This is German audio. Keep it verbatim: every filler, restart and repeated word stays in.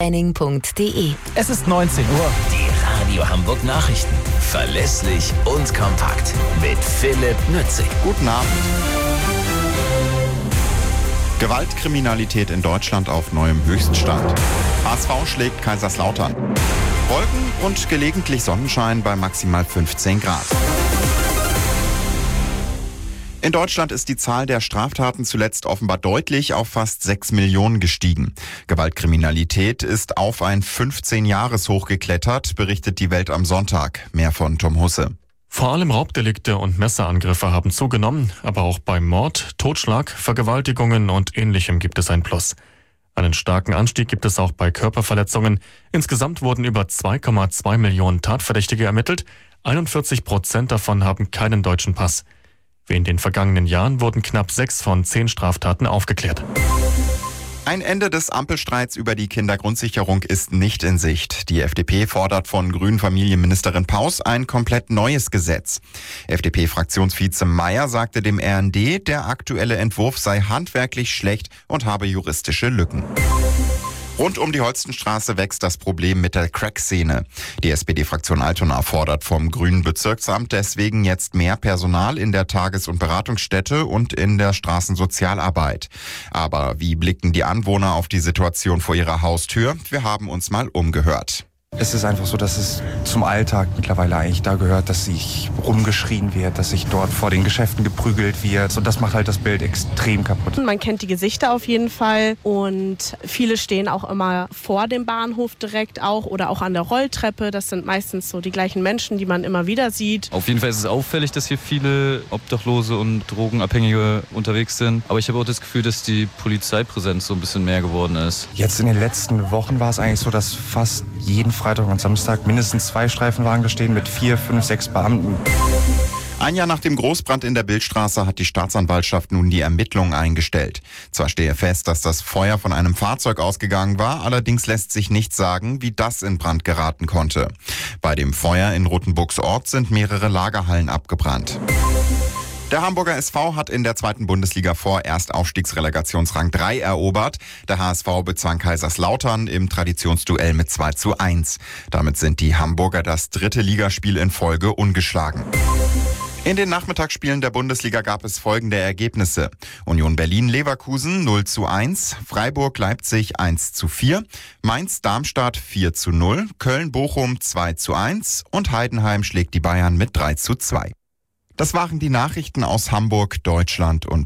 Training punkt de. Es ist neunzehn Uhr. Die Radio Hamburg Nachrichten. Verlässlich und kompakt. Mit Philipp Nützig. Guten Abend. Gewaltkriminalität in Deutschland auf neuem Höchststand. H S V schlägt Kaiserslautern. Wolken und gelegentlich Sonnenschein bei maximal fünfzehn Grad. In Deutschland ist die Zahl der Straftaten zuletzt offenbar deutlich auf fast sechs Millionen gestiegen. Gewaltkriminalität ist auf ein fünfzehn-Jahres-Hoch geklettert, berichtet die Welt am Sonntag. Mehr von Tom Husse. Vor allem Raubdelikte und Messerangriffe haben zugenommen, aber auch bei Mord, Totschlag, Vergewaltigungen und Ähnlichem gibt es ein Plus. Einen starken Anstieg gibt es auch bei Körperverletzungen. Insgesamt wurden über zwei Komma zwei Millionen Tatverdächtige ermittelt. einundvierzig Prozent davon haben keinen deutschen Pass. Wie in den vergangenen Jahren wurden knapp sechs von zehn Straftaten aufgeklärt. Ein Ende des Ampelstreits über die Kindergrundsicherung ist nicht in Sicht. Die F D P fordert von Grünen-Familienministerin Paus ein komplett neues Gesetz. F D P-Fraktionsvize Mayer sagte dem R N D, der aktuelle Entwurf sei handwerklich schlecht und habe juristische Lücken. Rund um die Holstenstraße wächst das Problem mit der Crack-Szene. Die S P D-Fraktion Altona fordert vom Grünen Bezirksamt deswegen jetzt mehr Personal in der Tages- und Beratungsstätte und in der Straßensozialarbeit. Aber wie blicken die Anwohner auf die Situation vor ihrer Haustür? Wir haben uns mal umgehört. Es ist einfach so, dass es zum Alltag mittlerweile eigentlich da gehört, dass sich rumgeschrien wird, dass sich dort vor den Geschäften geprügelt wird. Und das macht halt das Bild extrem kaputt. Man kennt die Gesichter auf jeden Fall und viele stehen auch immer vor dem Bahnhof direkt auch oder auch an der Rolltreppe. Das sind meistens so die gleichen Menschen, die man immer wieder sieht. Auf jeden Fall ist es auffällig, dass hier viele Obdachlose und Drogenabhängige unterwegs sind. Aber ich habe auch das Gefühl, dass die Polizeipräsenz so ein bisschen mehr geworden ist. Jetzt in den letzten Wochen war es eigentlich so, dass fast jeden Freitag und Samstag mindestens zwei Streifenwagen stehen mit vier, fünf, sechs Beamten. Ein Jahr nach dem Großbrand in der Bildstraße hat die Staatsanwaltschaft nun die Ermittlungen eingestellt. Zwar stehe fest, dass das Feuer von einem Fahrzeug ausgegangen war, allerdings lässt sich nicht sagen, wie das in Brand geraten konnte. Bei dem Feuer in Rothenburgs Ort sind mehrere Lagerhallen abgebrannt. Der Hamburger S V hat in der zweiten Bundesliga vorerst Aufstiegsrelegationsrang drei erobert. Der H S V bezwang Kaiserslautern im Traditionsduell mit zwei zu eins. Damit sind die Hamburger das dritte Ligaspiel in Folge ungeschlagen. In den Nachmittagsspielen der Bundesliga gab es folgende Ergebnisse. Union Berlin-Leverkusen null zu eins, Freiburg-Leipzig eins zu vier, Mainz-Darmstadt vier zu null, Köln-Bochum zwei zu eins und Heidenheim schlägt die Bayern mit drei zu zwei. Das waren die Nachrichten aus Hamburg, Deutschland und